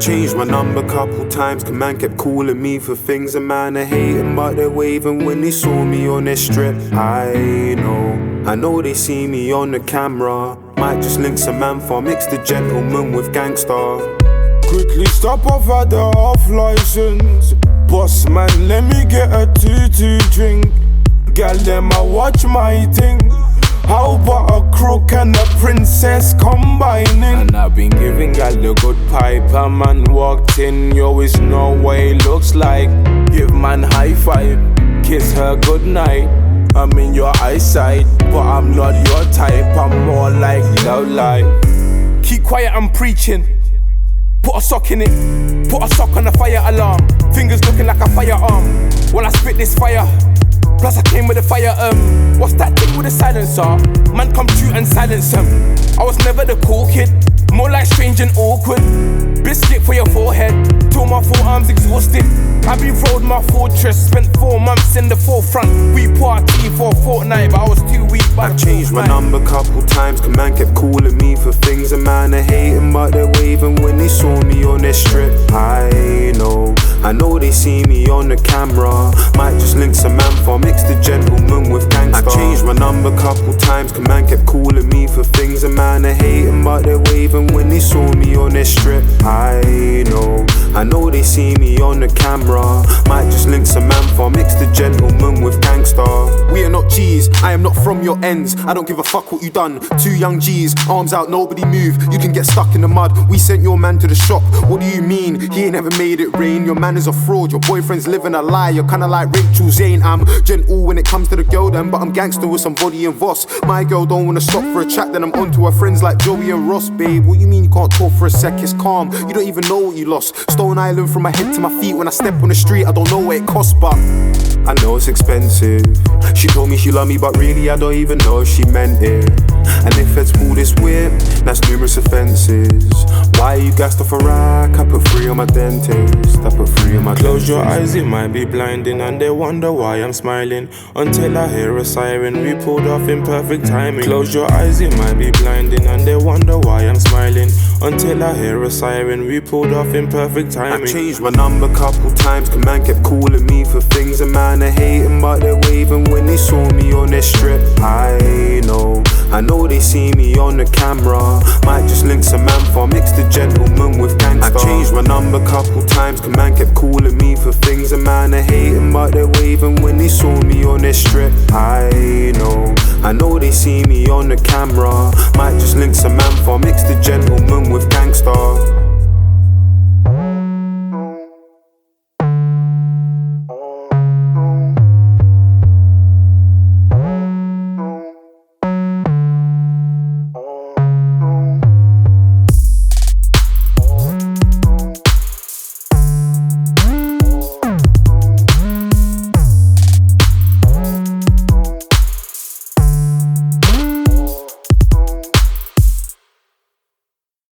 changed my number couple times, 'cause man kept calling me for things. A man are hating, but they're waving when they saw me on their strip. I know they see me on the camera. Might just link some man for mix the gentleman with gangster. Quickly stop off at the off license. Boss man, let me get a 2-2 drink. Gal them I watch my thing. How about a crook and a princess combining? And I've been giving gal a good pipe. A man walked in, yo, it's no way looks like. Give man high five, kiss her good night. I'm in your eyesight, but I'm not your type. I'm more like love life. Keep quiet, I'm preaching. Put a sock in it, put a sock on the fire alarm. Fingers looking like a firearm. When I spit this fire, plus I came with a fire, what's that thing with a silencer? Man come true and silence him. I was never the cool kid, more like strange and awkward. Biscuit for your forehead, till my forearms exhausted. I rode my fortress, spent 4 months in the forefront. We party for a fortnight, but I was too weak. I changed my number couple times, 'cause man kept calling me for things. A man are hating, but they're waving when they saw me on their strip. I know they see me on the camera. Might just link some man for mix the gentleman with gangster. I changed my number couple times, 'cause man kept calling me for things. A man are hating, but they're waving when they saw me on their strip. I know they see me on the camera. Might just link some man for mix the gentleman with gangster. We are not G's, I am not from your ends. I don't give a fuck what you done. 2 young G's, arms out, nobody move. You can get stuck in the mud. We sent your man to the shop. What do you mean? He ain't never made it rain. Your man is a fraud, your boyfriend's living a lie. You're kinda like Rachel Zane. I'm gentle when it comes to the girl then, but I'm gangster with some body and Voss. My girl don't wanna stop for a chat, then I'm onto her friends like Joey and Ross. Babe, what you mean you can't talk for a sec? It's calm, you don't even know what you lost. Stone Island from my head to my feet. When I step on the street, I don't know what it costs, but I know it's expensive. She told me she loved me, but really I don't even know if she meant it. And if feds pull this whip, that's numerous offences. Why you gassed off a rack? I put 3 on my dentist. I put 3 on my Close dentist. your eyes, it might be blinding, and they wonder why I'm smiling. Until I hear a siren, we pulled off in perfect timing. Close your eyes, it might be blinding, and they wonder why I'm smiling. Until I hear a siren, we pulled off in perfect timing. I changed my number couple times, 'cause man kept calling me for things. A man are hating, but they're waving when they saw me on their strip. I know they see me on the camera. Might just link some man for mix the gentleman with gangster. I changed my number couple times, 'cause man kept calling me for things. A man are hating, but they're waving when they saw me on their strip. I know they see me on the camera. Might just link some man for mix the gentleman with gangster.